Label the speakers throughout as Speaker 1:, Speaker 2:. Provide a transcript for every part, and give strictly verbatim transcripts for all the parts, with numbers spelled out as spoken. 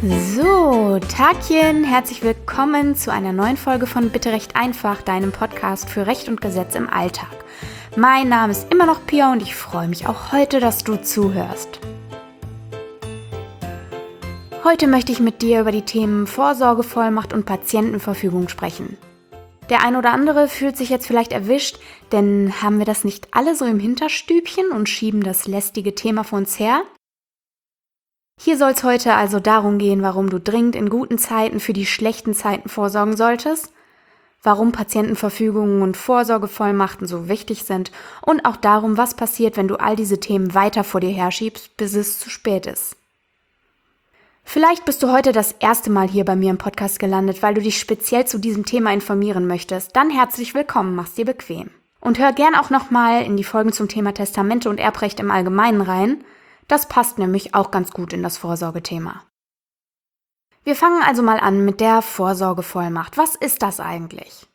Speaker 1: So, Tagchen, herzlich willkommen zu einer neuen Folge von Bitte Recht einfach, deinem Podcast für Recht und Gesetz im Alltag. Mein Name ist immer noch Pia und ich freue mich auch heute, dass du zuhörst. Heute möchte ich mit dir über die Themen Vorsorgevollmacht und Patientenverfügung sprechen. Der ein oder andere fühlt sich jetzt vielleicht erwischt, denn haben wir das nicht alle so im Hinterstübchen und schieben das lästige Thema vor uns her? Hier soll es heute also darum gehen, warum du dringend in guten Zeiten für die schlechten Zeiten vorsorgen solltest, warum Patientenverfügungen und Vorsorgevollmachten so wichtig sind und auch darum, was passiert, wenn du all diese Themen weiter vor dir herschiebst, bis es zu spät ist. Vielleicht bist du heute das erste Mal hier bei mir im Podcast gelandet, weil du dich speziell zu diesem Thema informieren möchtest. Dann herzlich willkommen, mach's dir bequem. Und hör gern auch nochmal in die Folgen zum Thema Testamente und Erbrecht im Allgemeinen rein. Das passt nämlich auch ganz gut in das Vorsorgethema. Wir fangen also mal an mit der Vorsorgevollmacht. Was ist das eigentlich?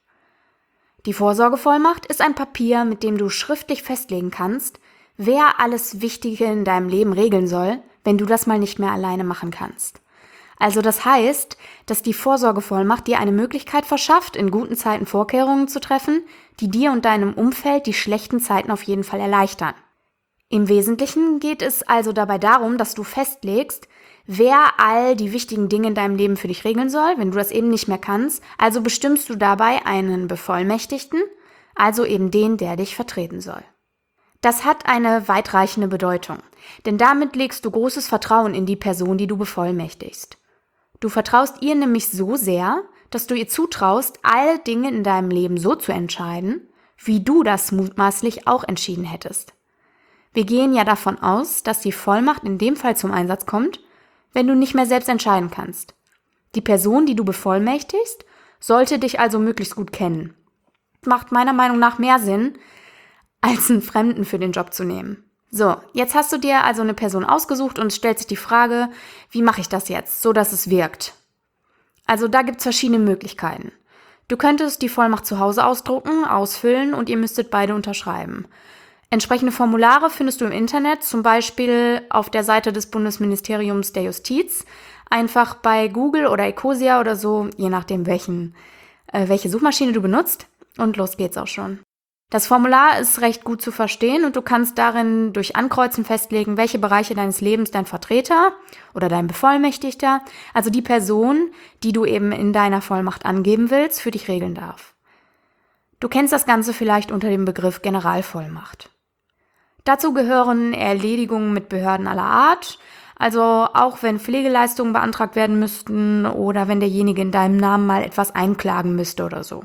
Speaker 1: Die Vorsorgevollmacht ist ein Papier, mit dem du schriftlich festlegen kannst, wer alles Wichtige in deinem Leben regeln soll, wenn du das mal nicht mehr alleine machen kannst. Also das heißt, dass die Vorsorgevollmacht dir eine Möglichkeit verschafft, in guten Zeiten Vorkehrungen zu treffen, die dir und deinem Umfeld die schlechten Zeiten auf jeden Fall erleichtern. Im Wesentlichen geht es also dabei darum, dass du festlegst, wer all die wichtigen Dinge in deinem Leben für dich regeln soll, wenn du das eben nicht mehr kannst. Also bestimmst du dabei einen Bevollmächtigten, also eben den, der dich vertreten soll. Das hat eine weitreichende Bedeutung, denn damit legst du großes Vertrauen in die Person, die du bevollmächtigst. Du vertraust ihr nämlich so sehr, dass du ihr zutraust, alle Dinge in deinem Leben so zu entscheiden, wie du das mutmaßlich auch entschieden hättest. Wir gehen ja davon aus, dass die Vollmacht in dem Fall zum Einsatz kommt, wenn du nicht mehr selbst entscheiden kannst. Die Person, die du bevollmächtigst, sollte dich also möglichst gut kennen. Macht meiner Meinung nach mehr Sinn, als einen Fremden für den Job zu nehmen. So, jetzt hast du dir also eine Person ausgesucht und es stellt sich die Frage, wie mache ich das jetzt, so dass es wirkt? Also da gibt es verschiedene Möglichkeiten. Du könntest die Vollmacht zu Hause ausdrucken, ausfüllen und ihr müsstet beide unterschreiben. Entsprechende Formulare findest du im Internet, zum Beispiel auf der Seite des Bundesministeriums der Justiz. Einfach bei Google oder Ecosia oder so, je nachdem welchen, äh, welche Suchmaschine du benutzt. Und los geht's auch schon. Das Formular ist recht gut zu verstehen und du kannst darin durch Ankreuzen festlegen, welche Bereiche deines Lebens dein Vertreter oder dein Bevollmächtigter, also die Person, die du eben in deiner Vollmacht angeben willst, für dich regeln darf. Du kennst das Ganze vielleicht unter dem Begriff Generalvollmacht. Dazu gehören Erledigungen mit Behörden aller Art, also auch wenn Pflegeleistungen beantragt werden müssten oder wenn derjenige in deinem Namen mal etwas einklagen müsste oder so.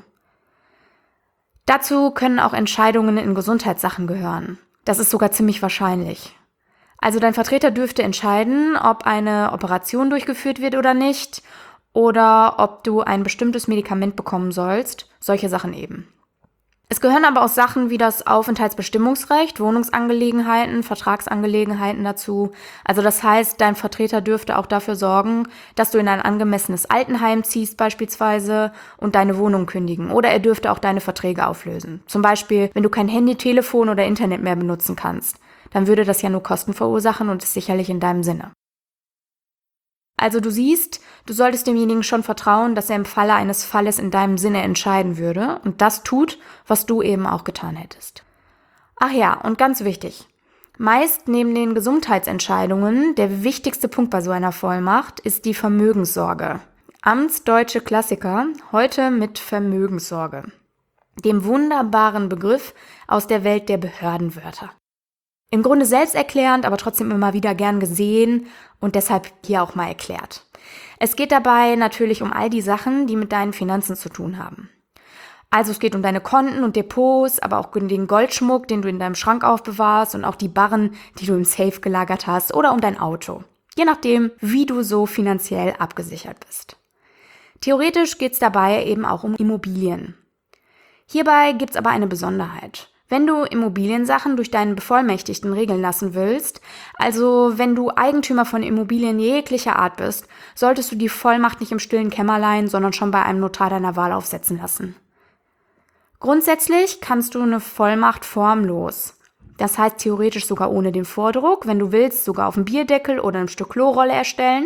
Speaker 1: Dazu können auch Entscheidungen in Gesundheitssachen gehören. Das ist sogar ziemlich wahrscheinlich. Also dein Vertreter dürfte entscheiden, ob eine Operation durchgeführt wird oder nicht oder ob du ein bestimmtes Medikament bekommen sollst, solche Sachen eben. Es gehören aber auch Sachen wie das Aufenthaltsbestimmungsrecht, Wohnungsangelegenheiten, Vertragsangelegenheiten dazu. Also das heißt, dein Vertreter dürfte auch dafür sorgen, dass du in ein angemessenes Altenheim ziehst beispielsweise und deine Wohnung kündigen. Oder er dürfte auch deine Verträge auflösen. Zum Beispiel, wenn du kein Handy, Telefon oder Internet mehr benutzen kannst, dann würde das ja nur Kosten verursachen und ist sicherlich in deinem Sinne. Also du siehst, du solltest demjenigen schon vertrauen, dass er im Falle eines Falles in deinem Sinne entscheiden würde und das tut, was du eben auch getan hättest. Ach ja, und ganz wichtig, meist neben den Gesundheitsentscheidungen der wichtigste Punkt bei so einer Vollmacht ist die Vermögenssorge. Amtsdeutsche Klassiker, heute mit Vermögenssorge, dem wunderbaren Begriff aus der Welt der Behördenwörter. Im Grunde selbsterklärend, aber trotzdem immer wieder gern gesehen und deshalb hier auch mal erklärt. Es geht dabei natürlich um all die Sachen, die mit deinen Finanzen zu tun haben. Also es geht um deine Konten und Depots, aber auch um den Goldschmuck, den du in deinem Schrank aufbewahrst und auch die Barren, die du im Safe gelagert hast oder um dein Auto. Je nachdem, wie du so finanziell abgesichert bist. Theoretisch geht es dabei eben auch um Immobilien. Hierbei gibt es aber eine Besonderheit. Wenn du Immobiliensachen durch deinen Bevollmächtigten regeln lassen willst, also wenn du Eigentümer von Immobilien jeglicher Art bist, solltest du die Vollmacht nicht im stillen Kämmerlein, sondern schon bei einem Notar deiner Wahl aufsetzen lassen. Grundsätzlich kannst du eine Vollmacht formlos, das heißt theoretisch sogar ohne den Vordruck, wenn du willst, sogar auf dem Bierdeckel oder einem Stück Klorolle erstellen.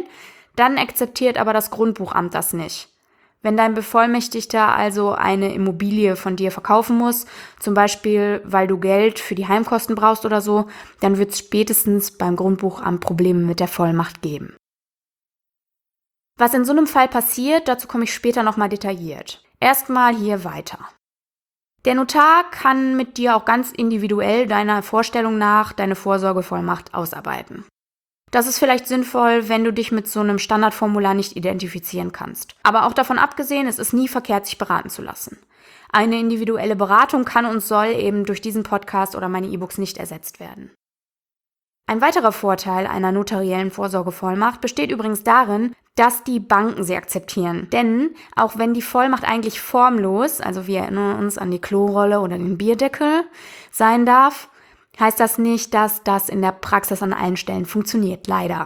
Speaker 1: Dann akzeptiert aber das Grundbuchamt das nicht. Wenn dein Bevollmächtigter also eine Immobilie von dir verkaufen muss, zum Beispiel weil du Geld für die Heimkosten brauchst oder so, dann wird es spätestens beim Grundbuchamt Probleme mit der Vollmacht geben. Was in so einem Fall passiert, dazu komme ich später nochmal detailliert. Erstmal hier weiter. Der Notar kann mit dir auch ganz individuell deiner Vorstellung nach deine Vorsorgevollmacht ausarbeiten. Das ist vielleicht sinnvoll, wenn du dich mit so einem Standardformular nicht identifizieren kannst. Aber auch davon abgesehen, es ist nie verkehrt, sich beraten zu lassen. Eine individuelle Beratung kann und soll eben durch diesen Podcast oder meine E-Books nicht ersetzt werden. Ein weiterer Vorteil einer notariellen Vorsorgevollmacht besteht übrigens darin, dass die Banken sie akzeptieren. Denn auch wenn die Vollmacht eigentlich formlos, also wir erinnern uns an die Klorolle oder den Bierdeckel, sein darf, heißt das nicht, dass das in der Praxis an allen Stellen funktioniert, leider.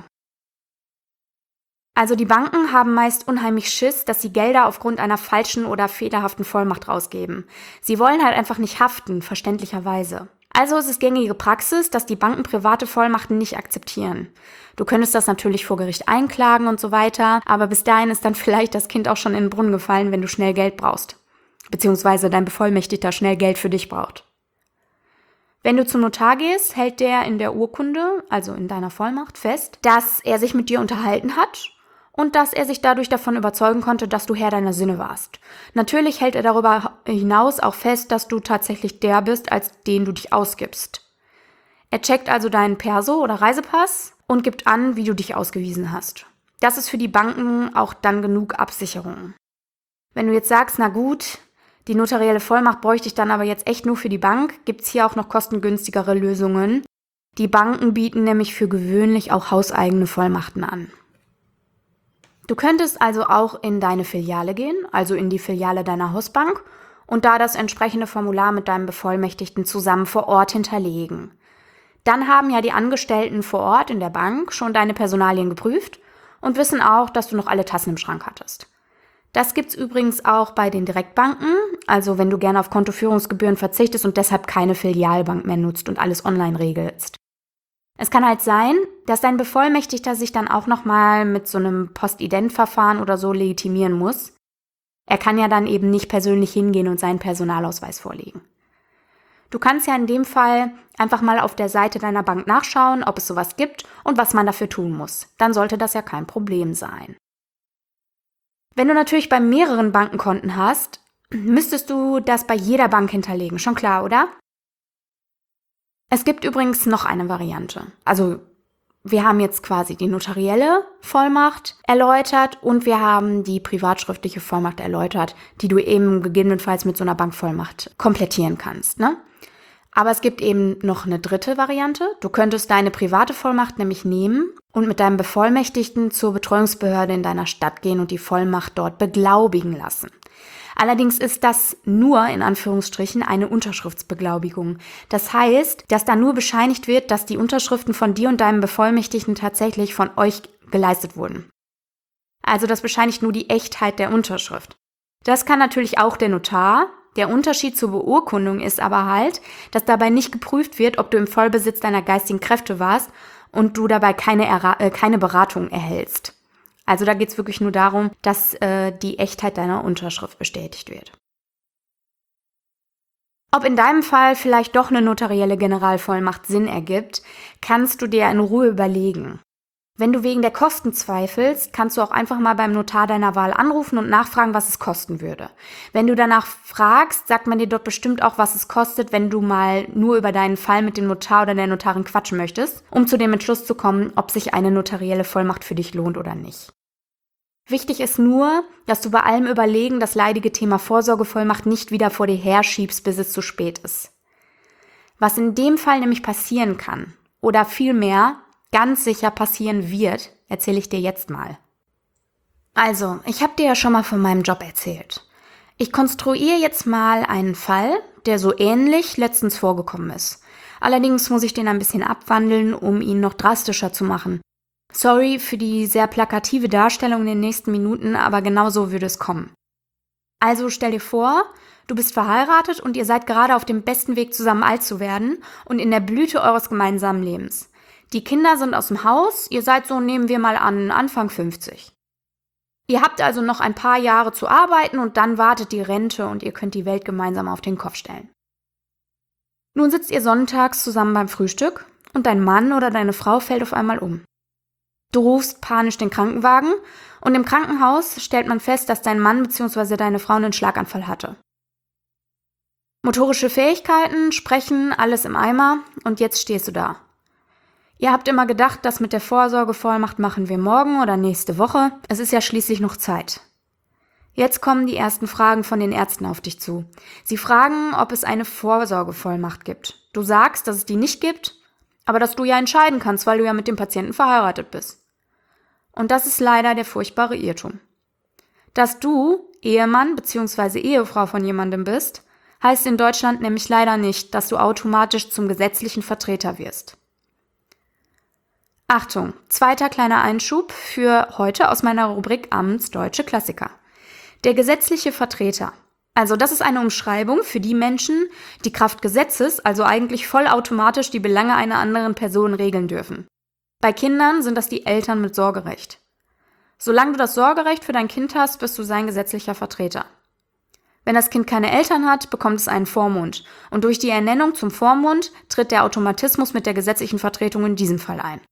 Speaker 1: Also die Banken haben meist unheimlich Schiss, dass sie Gelder aufgrund einer falschen oder fehlerhaften Vollmacht rausgeben. Sie wollen halt einfach nicht haften, verständlicherweise. Also ist es gängige Praxis, dass die Banken private Vollmachten nicht akzeptieren. Du könntest das natürlich vor Gericht einklagen und so weiter, aber bis dahin ist dann vielleicht das Kind auch schon in den Brunnen gefallen, wenn du schnell Geld brauchst. Beziehungsweise dein Bevollmächtigter schnell Geld für dich braucht. Wenn du zum Notar gehst, hält der in der Urkunde, also in deiner Vollmacht, fest, dass er sich mit dir unterhalten hat und dass er sich dadurch davon überzeugen konnte, dass du Herr deiner Sinne warst. Natürlich hält er darüber hinaus auch fest, dass du tatsächlich der bist, als den du dich ausgibst. Er checkt also deinen Perso oder Reisepass und gibt an, wie du dich ausgewiesen hast. Das ist für die Banken auch dann genug Absicherung. Wenn du jetzt sagst, na gut, die notarielle Vollmacht bräuchte ich dann aber jetzt echt nur für die Bank, gibt's hier auch noch kostengünstigere Lösungen. Die Banken bieten nämlich für gewöhnlich auch hauseigene Vollmachten an. Du könntest also auch in deine Filiale gehen, also in die Filiale deiner Hausbank und da das entsprechende Formular mit deinem Bevollmächtigten zusammen vor Ort hinterlegen. Dann haben ja die Angestellten vor Ort in der Bank schon deine Personalien geprüft und wissen auch, dass du noch alle Tassen im Schrank hattest. Das gibt's übrigens auch bei den Direktbanken, also wenn du gerne auf Kontoführungsgebühren verzichtest und deshalb keine Filialbank mehr nutzt und alles online regelst. Es kann halt sein, dass dein Bevollmächtigter sich dann auch nochmal mit so einem Postident-Verfahren oder so legitimieren muss. Er kann ja dann eben nicht persönlich hingehen und seinen Personalausweis vorlegen. Du kannst ja in dem Fall einfach mal auf der Seite deiner Bank nachschauen, ob es sowas gibt und was man dafür tun muss. Dann sollte das ja kein Problem sein. Wenn du natürlich bei mehreren Bankenkonten hast, müsstest du das bei jeder Bank hinterlegen. Schon klar, oder? Es gibt übrigens noch eine Variante. Also wir haben jetzt quasi die notarielle Vollmacht erläutert und wir haben die privatschriftliche Vollmacht erläutert, die du eben gegebenenfalls mit so einer Bankvollmacht komplettieren kannst, ne? Aber es gibt eben noch eine dritte Variante. Du könntest deine private Vollmacht nämlich nehmen und mit deinem Bevollmächtigten zur Betreuungsbehörde in deiner Stadt gehen und die Vollmacht dort beglaubigen lassen. Allerdings ist das nur, in Anführungsstrichen, eine Unterschriftsbeglaubigung. Das heißt, dass da nur bescheinigt wird, dass die Unterschriften von dir und deinem Bevollmächtigten tatsächlich von euch geleistet wurden. Also das bescheinigt nur die Echtheit der Unterschrift. Das kann natürlich auch der Notar. Der Unterschied zur Beurkundung ist aber halt, dass dabei nicht geprüft wird, ob du im Vollbesitz deiner geistigen Kräfte warst und du dabei keine, Erra- äh, keine Beratung erhältst. Also da geht es wirklich nur darum, dass äh, die Echtheit deiner Unterschrift bestätigt wird. Ob in deinem Fall vielleicht doch eine notarielle Generalvollmacht Sinn ergibt, kannst du dir in Ruhe überlegen. Wenn du wegen der Kosten zweifelst, kannst du auch einfach mal beim Notar deiner Wahl anrufen und nachfragen, was es kosten würde. Wenn du danach fragst, sagt man dir dort bestimmt auch, was es kostet, wenn du mal nur über deinen Fall mit dem Notar oder der Notarin quatschen möchtest, um zu dem Entschluss zu kommen, ob sich eine notarielle Vollmacht für dich lohnt oder nicht. Wichtig ist nur, dass du bei allem Überlegen das leidige Thema Vorsorgevollmacht nicht wieder vor dir herschiebst, bis es zu spät ist. Was in dem Fall nämlich passieren kann, oder vielmehr ganz sicher passieren wird, erzähle ich dir jetzt mal. Also, ich habe dir ja schon mal von meinem Job erzählt. Ich konstruiere jetzt mal einen Fall, der so ähnlich letztens vorgekommen ist. Allerdings muss ich den ein bisschen abwandeln, um ihn noch drastischer zu machen. Sorry für die sehr plakative Darstellung in den nächsten Minuten, aber genau so würde es kommen. Also stell dir vor, du bist verheiratet und ihr seid gerade auf dem besten Weg zusammen alt zu werden und in der Blüte eures gemeinsamen Lebens. Die Kinder sind aus dem Haus, ihr seid so, nehmen wir mal an, Anfang fünfzig. Ihr habt also noch ein paar Jahre zu arbeiten und dann wartet die Rente und ihr könnt die Welt gemeinsam auf den Kopf stellen. Nun sitzt ihr sonntags zusammen beim Frühstück und dein Mann oder deine Frau fällt auf einmal um. Du rufst panisch den Krankenwagen und im Krankenhaus stellt man fest, dass dein Mann bzw. deine Frau einen Schlaganfall hatte. Motorische Fähigkeiten, Sprechen, alles im Eimer und jetzt stehst du da. Ihr habt immer gedacht, das mit der Vorsorgevollmacht machen wir morgen oder nächste Woche. Es ist ja schließlich noch Zeit. Jetzt kommen die ersten Fragen von den Ärzten auf dich zu. Sie fragen, ob es eine Vorsorgevollmacht gibt. Du sagst, dass es die nicht gibt, aber dass du ja entscheiden kannst, weil du ja mit dem Patienten verheiratet bist. Und das ist leider der furchtbare Irrtum. Dass du Ehemann bzw. Ehefrau von jemandem bist, heißt in Deutschland nämlich leider nicht, dass du automatisch zum gesetzlichen Vertreter wirst. Achtung, zweiter kleiner Einschub für heute aus meiner Rubrik Amtsdeutsche Klassiker. Der gesetzliche Vertreter. Also das ist eine Umschreibung für die Menschen, die Kraft Gesetzes, also eigentlich vollautomatisch die Belange einer anderen Person regeln dürfen. Bei Kindern sind das die Eltern mit Sorgerecht. Solange du das Sorgerecht für dein Kind hast, bist du sein gesetzlicher Vertreter. Wenn das Kind keine Eltern hat, bekommt es einen Vormund. Und durch die Ernennung zum Vormund tritt der Automatismus mit der gesetzlichen Vertretung in diesem Fall ein.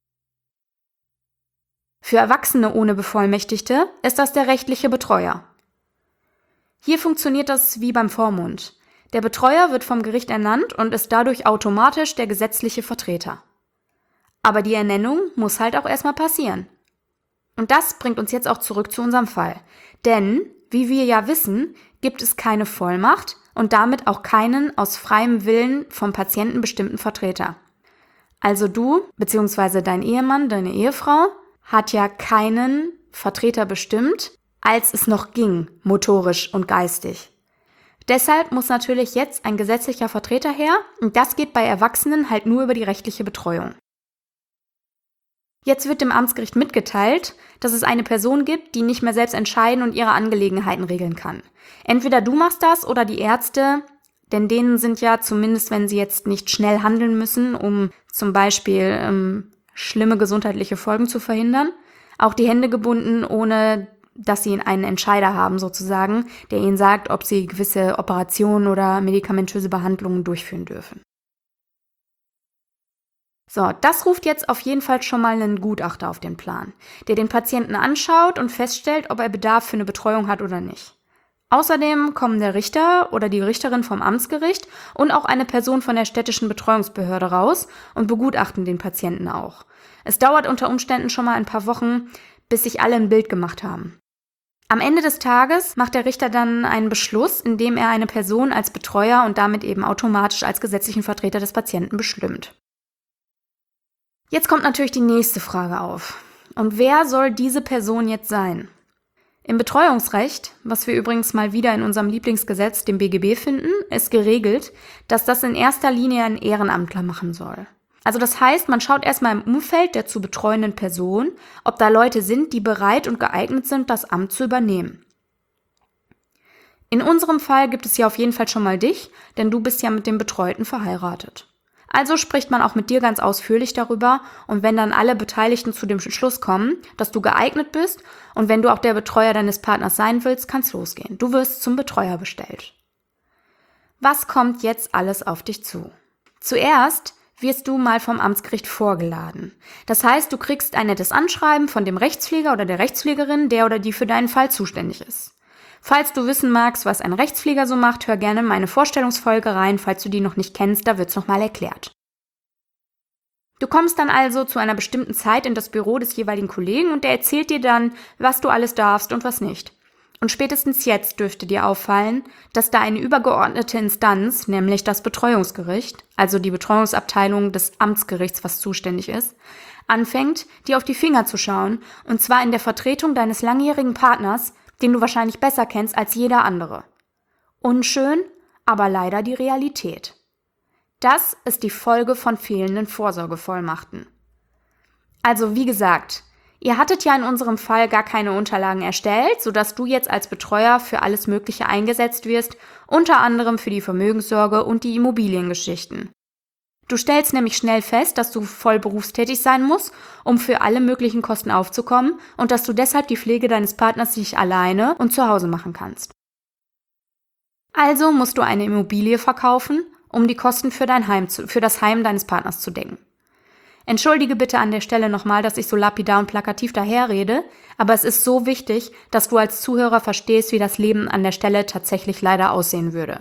Speaker 1: Für Erwachsene ohne Bevollmächtigte ist das der rechtliche Betreuer. Hier funktioniert das wie beim Vormund. Der Betreuer wird vom Gericht ernannt und ist dadurch automatisch der gesetzliche Vertreter. Aber die Ernennung muss halt auch erstmal passieren. Und das bringt uns jetzt auch zurück zu unserem Fall. Denn, wie wir ja wissen, gibt es keine Vollmacht und damit auch keinen aus freiem Willen vom Patienten bestimmten Vertreter. Also du bzw. dein Ehemann, deine Ehefrau hat ja keinen Vertreter bestimmt, als es noch ging, motorisch und geistig. Deshalb muss natürlich jetzt ein gesetzlicher Vertreter her und das geht bei Erwachsenen halt nur über die rechtliche Betreuung. Jetzt wird dem Amtsgericht mitgeteilt, dass es eine Person gibt, die nicht mehr selbst entscheiden und ihre Angelegenheiten regeln kann. Entweder du machst das oder die Ärzte, denn denen sind ja, zumindest wenn sie jetzt nicht schnell handeln müssen, um zum Beispiel ähm, schlimme gesundheitliche Folgen zu verhindern, auch die Hände gebunden, ohne dass sie einen Entscheider haben sozusagen, der ihnen sagt, ob sie gewisse Operationen oder medikamentöse Behandlungen durchführen dürfen. So, das ruft jetzt auf jeden Fall schon mal einen Gutachter auf den Plan, der den Patienten anschaut und feststellt, ob er Bedarf für eine Betreuung hat oder nicht. Außerdem kommen der Richter oder die Richterin vom Amtsgericht und auch eine Person von der städtischen Betreuungsbehörde raus und begutachten den Patienten auch. Es dauert unter Umständen schon mal ein paar Wochen, bis sich alle ein Bild gemacht haben. Am Ende des Tages macht der Richter dann einen Beschluss, in dem er eine Person als Betreuer und damit eben automatisch als gesetzlichen Vertreter des Patienten bestimmt. Jetzt kommt natürlich die nächste Frage auf. Und wer soll diese Person jetzt sein? Im Betreuungsrecht, was wir übrigens mal wieder in unserem Lieblingsgesetz, dem B G B, finden, ist geregelt, dass das in erster Linie ein Ehrenamtler machen soll. Also das heißt, man schaut erstmal im Umfeld der zu betreuenden Person, ob da Leute sind, die bereit und geeignet sind, das Amt zu übernehmen. In unserem Fall gibt es ja auf jeden Fall schon mal dich, denn du bist ja mit dem Betreuten verheiratet. Also spricht man auch mit dir ganz ausführlich darüber und wenn dann alle Beteiligten zu dem Schluss kommen, dass du geeignet bist und wenn du auch der Betreuer deines Partners sein willst, kann's losgehen. Du wirst zum Betreuer bestellt. Was kommt jetzt alles auf dich zu? Zuerst wirst du mal vom Amtsgericht vorgeladen. Das heißt, du kriegst ein nettes Anschreiben von dem Rechtspfleger oder der Rechtspflegerin, der oder die für deinen Fall zuständig ist. Falls du wissen magst, was ein Rechtspfleger so macht, hör gerne in meine Vorstellungsfolge rein, falls du die noch nicht kennst, da wird's nochmal erklärt. Du kommst dann also zu einer bestimmten Zeit in das Büro des jeweiligen Kollegen und der erzählt dir dann, was du alles darfst und was nicht. Und spätestens jetzt dürfte dir auffallen, dass da eine übergeordnete Instanz, nämlich das Betreuungsgericht, also die Betreuungsabteilung des Amtsgerichts, was zuständig ist, anfängt, dir auf die Finger zu schauen, und zwar in der Vertretung deines langjährigen Partners, den du wahrscheinlich besser kennst als jeder andere. Unschön, aber leider die Realität. Das ist die Folge von fehlenden Vorsorgevollmachten. Also wie gesagt, ihr hattet ja in unserem Fall gar keine Unterlagen erstellt, sodass du jetzt als Betreuer für alles Mögliche eingesetzt wirst, unter anderem für die Vermögenssorge und die Immobiliengeschichten. Du stellst nämlich schnell fest, dass du voll berufstätig sein musst, um für alle möglichen Kosten aufzukommen und dass du deshalb die Pflege deines Partners nicht alleine und zu Hause machen kannst. Also musst du eine Immobilie verkaufen, um die Kosten für dein Heim zu, für das Heim deines Partners zu decken. Entschuldige bitte an der Stelle nochmal, dass ich so lapidar und plakativ daherrede, aber es ist so wichtig, dass du als Zuhörer verstehst, wie das Leben an der Stelle tatsächlich leider aussehen würde.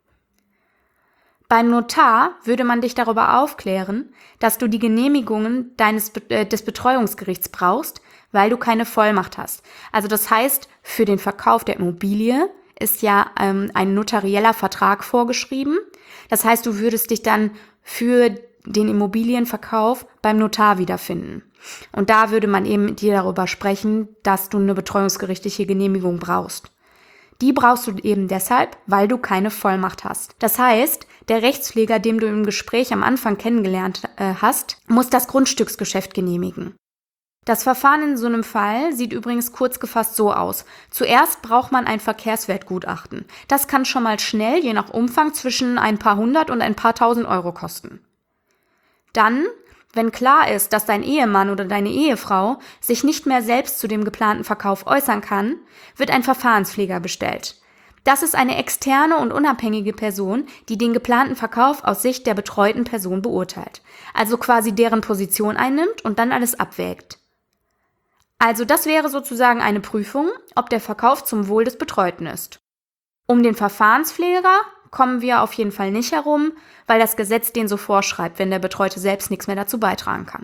Speaker 1: Beim Notar würde man dich darüber aufklären, dass du die Genehmigungen deines äh, des Betreuungsgerichts brauchst, weil du keine Vollmacht hast. Also das heißt, für den Verkauf der Immobilie ist ja ähm, ein notarieller Vertrag vorgeschrieben. Das heißt, du würdest dich dann für den Immobilienverkauf beim Notar wiederfinden. Und da würde man eben mit dir darüber sprechen, dass du eine betreuungsgerichtliche Genehmigung brauchst. Die brauchst du eben deshalb, weil du keine Vollmacht hast. Das heißt, der Rechtspfleger, den du im Gespräch am Anfang kennengelernt äh, hast, muss das Grundstücksgeschäft genehmigen. Das Verfahren in so einem Fall sieht übrigens kurz gefasst so aus. Zuerst braucht man ein Verkehrswertgutachten. Das kann schon mal schnell, je nach Umfang, zwischen ein paar hundert und ein paar tausend Euro kosten. Dann, wenn klar ist, dass dein Ehemann oder deine Ehefrau sich nicht mehr selbst zu dem geplanten Verkauf äußern kann, wird ein Verfahrenspfleger bestellt. Das ist eine externe und unabhängige Person, die den geplanten Verkauf aus Sicht der betreuten Person beurteilt. Also quasi deren Position einnimmt und dann alles abwägt. Also das wäre sozusagen eine Prüfung, ob der Verkauf zum Wohl des Betreuten ist. Um den Verfahrenspfleger kommen wir auf jeden Fall nicht herum, weil das Gesetz den so vorschreibt, wenn der Betreute selbst nichts mehr dazu beitragen kann.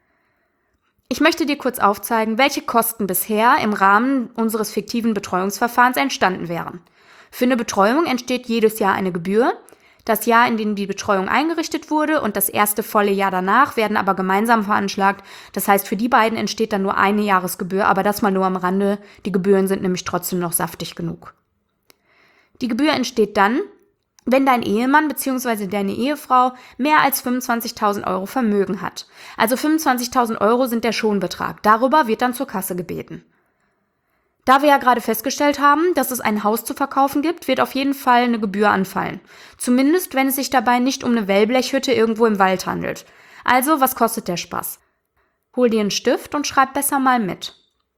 Speaker 1: Ich möchte dir kurz aufzeigen, welche Kosten bisher im Rahmen unseres fiktiven Betreuungsverfahrens entstanden wären. Für eine Betreuung entsteht jedes Jahr eine Gebühr. Das Jahr, in dem die Betreuung eingerichtet wurde und das erste volle Jahr danach werden aber gemeinsam veranschlagt. Das heißt, für die beiden entsteht dann nur eine Jahresgebühr, aber das mal nur am Rande. Die Gebühren sind nämlich trotzdem noch saftig genug. Die Gebühr entsteht dann, wenn dein Ehemann bzw. deine Ehefrau mehr als fünfundzwanzigtausend Euro Vermögen hat. Also fünfundzwanzigtausend Euro sind der Schonbetrag. Darüber wird dann zur Kasse gebeten. Da wir ja gerade festgestellt haben, dass es ein Haus zu verkaufen gibt, wird auf jeden Fall eine Gebühr anfallen. Zumindest, wenn es sich dabei nicht um eine Wellblechhütte irgendwo im Wald handelt. Also, was kostet der Spaß? Hol dir einen Stift und schreib besser mal mit.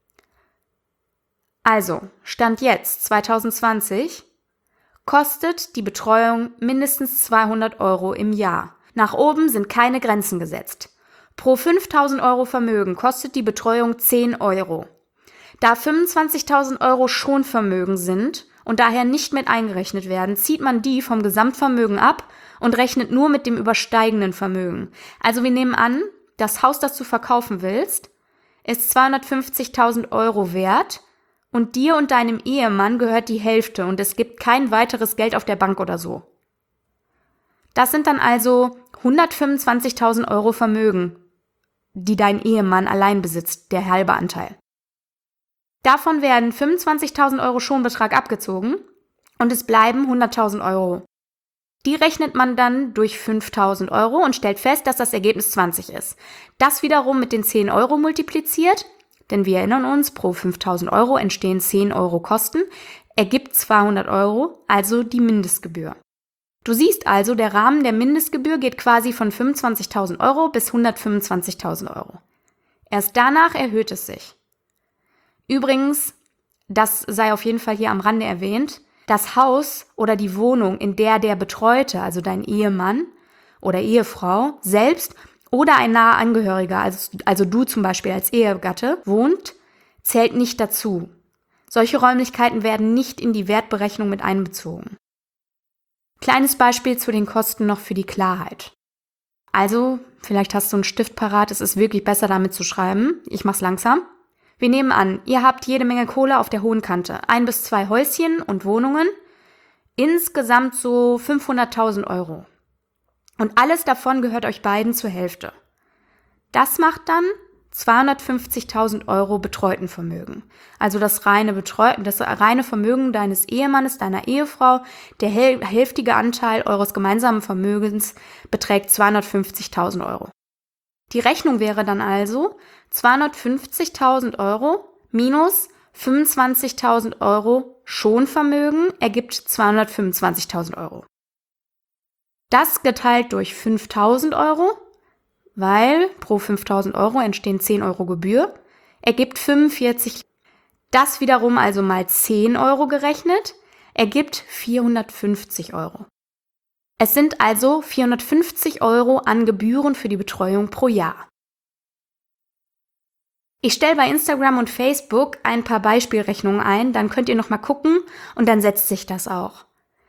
Speaker 1: Also, Stand jetzt, zwanzig zwanzig, kostet die Betreuung mindestens zweihundert Euro im Jahr. Nach oben sind keine Grenzen gesetzt. Pro fünftausend Euro Vermögen kostet die Betreuung zehn Euro. Da fünfundzwanzigtausend Euro Schonvermögen sind und daher nicht mit eingerechnet werden, zieht man die vom Gesamtvermögen ab und rechnet nur mit dem übersteigenden Vermögen. Also wir nehmen an, das Haus, das du verkaufen willst, ist zweihundertfünfzigtausend Euro wert und dir und deinem Ehemann gehört die Hälfte und es gibt kein weiteres Geld auf der Bank oder so. Das sind dann also hundertfünfundzwanzigtausend Euro Vermögen, die dein Ehemann allein besitzt, der halbe Anteil. Davon werden fünfundzwanzigtausend Euro Schonbetrag abgezogen und es bleiben hunderttausend Euro. Die rechnet man dann durch fünftausend Euro und stellt fest, dass das Ergebnis zwanzig ist. Das wiederum mit den zehn Euro multipliziert, denn wir erinnern uns, pro fünftausend Euro entstehen zehn Euro Kosten, ergibt zweihundert Euro, also die Mindestgebühr. Du siehst also, der Rahmen der Mindestgebühr geht quasi von fünfundzwanzigtausend Euro bis hundertfünfundzwanzigtausend Euro. Erst danach erhöht es sich. Übrigens, das sei auf jeden Fall hier am Rande erwähnt, das Haus oder die Wohnung, in der der Betreute, also dein Ehemann oder Ehefrau selbst oder ein naher Angehöriger, also, also du zum Beispiel als Ehegatte, wohnt, zählt nicht dazu. Solche Räumlichkeiten werden nicht in die Wertberechnung mit einbezogen. Kleines Beispiel zu den Kosten noch für die Klarheit. Also, vielleicht hast du einen Stift parat, es ist wirklich besser damit zu schreiben. Ich mach's langsam. Wir nehmen an, ihr habt jede Menge Kohle auf der hohen Kante, ein bis zwei Häuschen und Wohnungen, insgesamt so fünfhunderttausend Euro. Und alles davon gehört euch beiden zur Hälfte. Das macht dann zweihundertfünfzigtausend Euro Betreutenvermögen. Also das reine, Betreu- das reine Vermögen deines Ehemannes, deiner Ehefrau, der häl- hälftige Anteil eures gemeinsamen Vermögens beträgt zweihundertfünfzigtausend Euro. Die Rechnung wäre dann also zweihundertfünfzigtausend Euro minus fünfundzwanzigtausend Euro Schonvermögen ergibt zweihundertfünfundzwanzigtausend Euro. Das geteilt durch fünftausend Euro, weil pro fünftausend Euro entstehen zehn Euro Gebühr, ergibt fünfundvierzig. Das wiederum also mal zehn Euro gerechnet, ergibt vierhundertfünfzig Euro. Es sind also vierhundertfünfzig Euro an Gebühren für die Betreuung pro Jahr. Ich stelle bei Instagram und Facebook ein paar Beispielrechnungen ein, dann könnt ihr nochmal gucken und dann setzt sich das auch.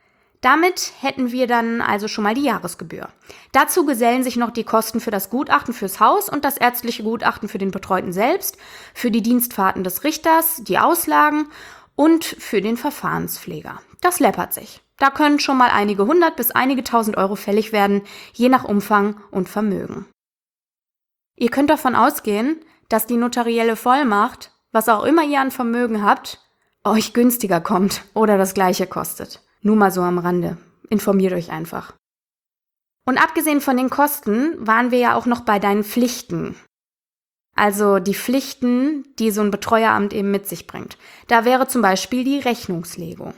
Speaker 1: Damit hätten wir dann also schon mal die Jahresgebühr. Dazu gesellen sich noch die Kosten für das Gutachten fürs Haus und das ärztliche Gutachten für den Betreuten selbst, für die Dienstfahrten des Richters, die Auslagen und für den Verfahrenspfleger. Das läppert sich. Da können schon mal einige hundert bis einige tausend Euro fällig werden, je nach Umfang und Vermögen. Ihr könnt davon ausgehen, dass die notarielle Vollmacht, was auch immer ihr an Vermögen habt, euch günstiger kommt oder das Gleiche kostet. Nur mal so am Rande. Informiert euch einfach. Und abgesehen von den Kosten waren wir ja auch noch bei deinen Pflichten. Also die Pflichten, die so ein Betreueramt eben mit sich bringt. Da wäre zum Beispiel die Rechnungslegung.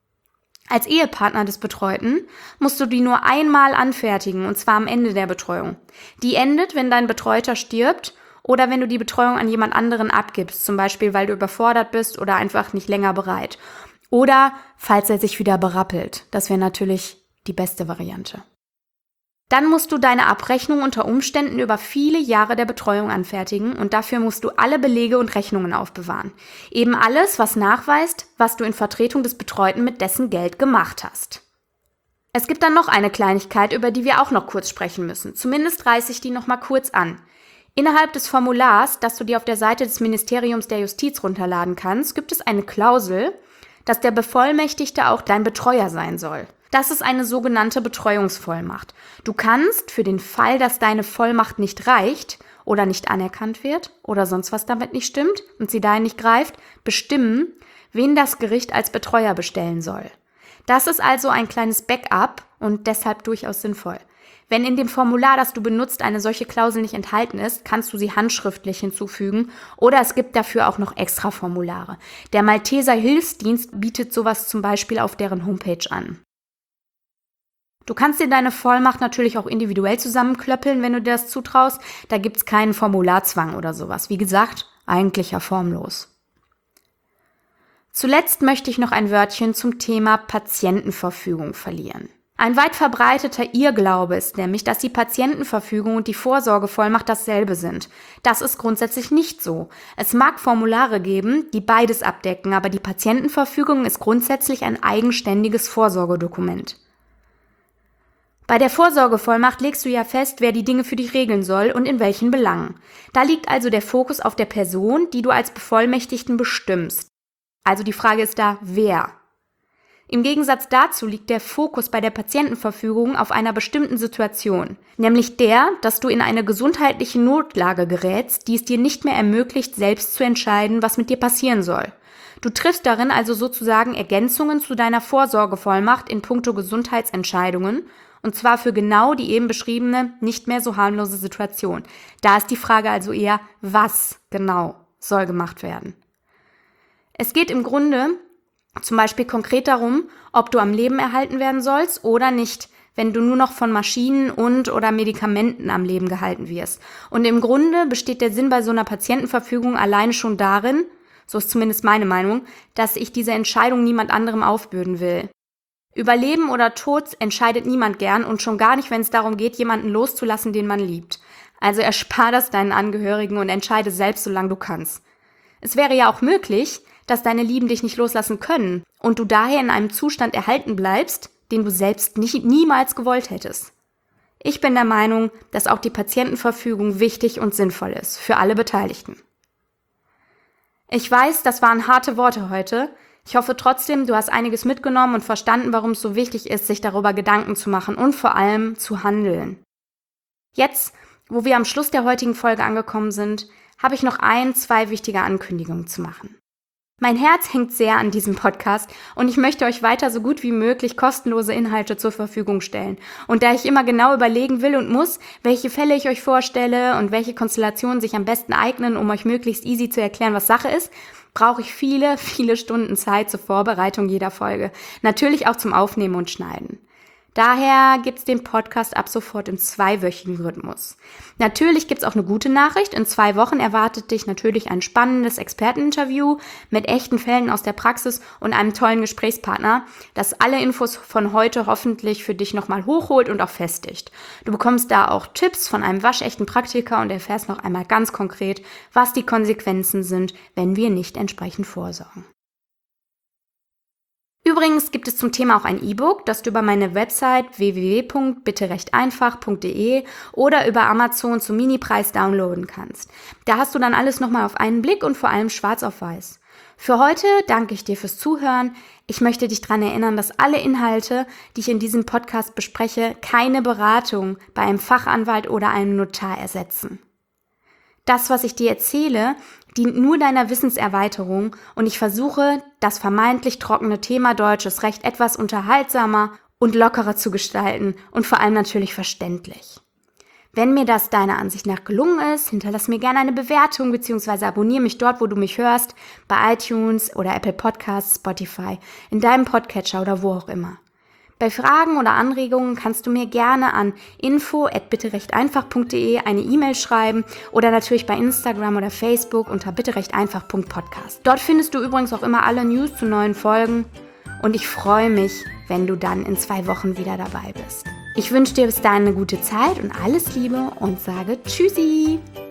Speaker 1: Als Ehepartner des Betreuten musst du die nur einmal anfertigen, und zwar am Ende der Betreuung. Die endet, wenn dein Betreuter stirbt oder wenn du die Betreuung an jemand anderen abgibst, zum Beispiel weil du überfordert bist oder einfach nicht länger bereit. Oder falls er sich wieder berappelt. Das wäre natürlich die beste Variante. Dann musst du deine Abrechnung unter Umständen über viele Jahre der Betreuung anfertigen und dafür musst du alle Belege und Rechnungen aufbewahren. Eben alles, was nachweist, was du in Vertretung des Betreuten mit dessen Geld gemacht hast. Es gibt dann noch eine Kleinigkeit, über die wir auch noch kurz sprechen müssen. Zumindest reiße ich die noch mal kurz an. Innerhalb des Formulars, das du dir auf der Seite des Ministeriums der Justiz runterladen kannst, gibt es eine Klausel, dass der Bevollmächtigte auch dein Betreuer sein soll. Das ist eine sogenannte Betreuungsvollmacht. Du kannst für den Fall, dass deine Vollmacht nicht reicht oder nicht anerkannt wird oder sonst was damit nicht stimmt und sie dahin nicht greift, bestimmen, wen das Gericht als Betreuer bestellen soll. Das ist also ein kleines Backup und deshalb durchaus sinnvoll. Wenn in dem Formular, das du benutzt, eine solche Klausel nicht enthalten ist, kannst du sie handschriftlich hinzufügen oder es gibt dafür auch noch extra Formulare. Der Malteser Hilfsdienst bietet sowas zum Beispiel auf deren Homepage an. Du kannst dir deine Vollmacht natürlich auch individuell zusammenklöppeln, wenn du dir das zutraust. Da gibt's keinen Formularzwang oder sowas. Wie gesagt, eigentlich ja formlos. Zuletzt möchte ich noch ein Wörtchen zum Thema Patientenverfügung verlieren. Ein weit verbreiteter Irrglaube ist nämlich, dass die Patientenverfügung und die Vorsorgevollmacht dasselbe sind. Das ist grundsätzlich nicht so. Es mag Formulare geben, die beides abdecken, aber die Patientenverfügung ist grundsätzlich ein eigenständiges Vorsorgedokument. Bei der Vorsorgevollmacht legst du ja fest, wer die Dinge für dich regeln soll und in welchen Belangen. Da liegt also der Fokus auf der Person, die du als Bevollmächtigten bestimmst. Also die Frage ist da, wer? Im Gegensatz dazu liegt der Fokus bei der Patientenverfügung auf einer bestimmten Situation, nämlich der, dass du in eine gesundheitliche Notlage gerätst, die es dir nicht mehr ermöglicht, selbst zu entscheiden, was mit dir passieren soll. Du triffst darin also sozusagen Ergänzungen zu deiner Vorsorgevollmacht in puncto Gesundheitsentscheidungen, und zwar für genau die eben beschriebene, nicht mehr so harmlose Situation. Da ist die Frage also eher, was genau soll gemacht werden. Es geht im Grunde zum Beispiel konkret darum, ob du am Leben erhalten werden sollst oder nicht, wenn du nur noch von Maschinen und oder Medikamenten am Leben gehalten wirst. Und im Grunde besteht der Sinn bei so einer Patientenverfügung alleine schon darin, so ist zumindest meine Meinung, dass ich diese Entscheidung niemand anderem aufbürden will. Über Leben oder Tod entscheidet niemand gern und schon gar nicht, wenn es darum geht, jemanden loszulassen, den man liebt. Also erspar das deinen Angehörigen und entscheide selbst, solange du kannst. Es wäre ja auch möglich, dass deine Lieben dich nicht loslassen können und du daher in einem Zustand erhalten bleibst, den du selbst nicht, niemals gewollt hättest. Ich bin der Meinung, dass auch die Patientenverfügung wichtig und sinnvoll ist, für alle Beteiligten. Ich weiß, das waren harte Worte heute. Ich hoffe trotzdem, du hast einiges mitgenommen und verstanden, warum es so wichtig ist, sich darüber Gedanken zu machen und vor allem zu handeln. Jetzt, wo wir am Schluss der heutigen Folge angekommen sind, habe ich noch ein, zwei wichtige Ankündigungen zu machen. Mein Herz hängt sehr an diesem Podcast und ich möchte euch weiter so gut wie möglich kostenlose Inhalte zur Verfügung stellen. Und da ich immer genau überlegen will und muss, welche Fälle ich euch vorstelle und welche Konstellationen sich am besten eignen, um euch möglichst easy zu erklären, was Sache ist, brauche ich viele, viele Stunden Zeit zur Vorbereitung jeder Folge. Natürlich auch zum Aufnehmen und Schneiden. Daher gibt es den Podcast ab sofort im zweiwöchigen Rhythmus. Natürlich gibt es auch eine gute Nachricht. In zwei Wochen erwartet dich natürlich ein spannendes Experteninterview mit echten Fällen aus der Praxis und einem tollen Gesprächspartner, das alle Infos von heute hoffentlich für dich nochmal hochholt und auch festigt. Du bekommst da auch Tipps von einem waschechten Praktiker und erfährst noch einmal ganz konkret, was die Konsequenzen sind, wenn wir nicht entsprechend vorsorgen. Übrigens gibt es zum Thema auch ein E-Book, das du über meine Website w w w punkt bitte recht einfach punkt d e oder über Amazon zum Minipreis downloaden kannst. Da hast du dann alles nochmal auf einen Blick und vor allem schwarz auf weiß. Für heute danke ich dir fürs Zuhören. Ich möchte dich daran erinnern, dass alle Inhalte, die ich in diesem Podcast bespreche, keine Beratung bei einem Fachanwalt oder einem Notar ersetzen. Das, was ich dir erzähle, dient nur deiner Wissenserweiterung und ich versuche, das vermeintlich trockene Thema deutsches Recht etwas unterhaltsamer und lockerer zu gestalten und vor allem natürlich verständlich. Wenn mir das deiner Ansicht nach gelungen ist, hinterlass mir gerne eine Bewertung bzw. abonniere mich dort, wo du mich hörst, bei iTunes oder Apple Podcasts, Spotify, in deinem Podcatcher oder wo auch immer. Bei Fragen oder Anregungen kannst du mir gerne an info at bitte recht einfach punkt d e eine E-Mail schreiben oder natürlich bei Instagram oder Facebook unter bitte recht einfach punkt podcast. Dort findest du übrigens auch immer alle News zu neuen Folgen und ich freue mich, wenn du dann in zwei Wochen wieder dabei bist. Ich wünsche dir bis dahin eine gute Zeit und alles Liebe und sage Tschüssi!